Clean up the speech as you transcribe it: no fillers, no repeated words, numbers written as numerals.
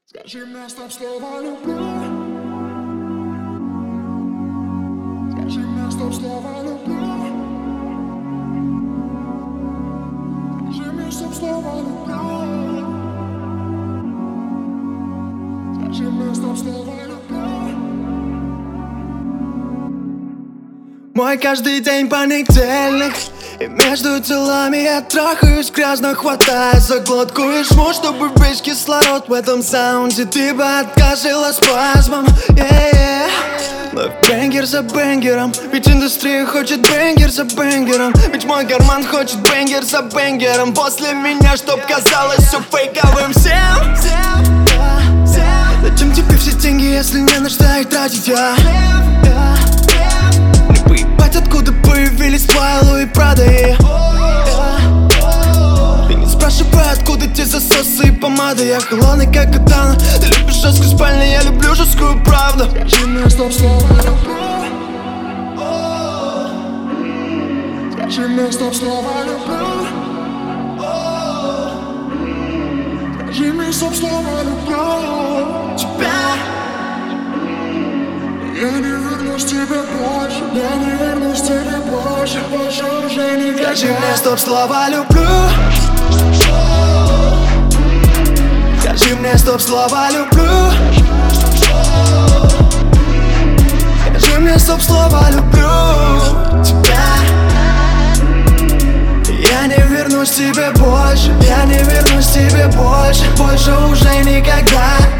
Скажи мне стоп, слово люблю. Скажи мне стоп, слово люблю. Скажи мне стоп, слово люблю. Скажи мне стоп, слово люблю. Мой каждый день понедельник, и между делами я трахаюсь грязно, хватая за глотку и жму, чтобы весь кислород в этом саунде. Ты бы откажила спазмом, Ловь бэнгер за бэнгером, ведь индустрия хочет бэнгер за бэнгером. Ведь мой карман хочет бэнгер за бэнгером. После меня, чтоб казалось все фейковым всем. Зачем тебе все деньги, если не на что их тратить, Мне поебать, откуда появились твои Луи Прада, Ты не спрашивай, откуда те засосы и помада. Я холодный, как катана. Ты любишь жесткую спальню, я люблю жесткую правду. Скажи мне стоп, слово люблю. Скажи мне стоп, слово люблю. Скажи мне стоп, слово люблю тебя. Я не вернусь тебе больше. Я не вернусь тебе больше. Больше уже никогда. Скажи мне стоп, слова люблю. Скажи мне стоп, слова люблю. Скажи мне стоп, слова люблю тебя. Я не вернусь тебе больше. Я не вернусь тебе больше. Больше уже никогда.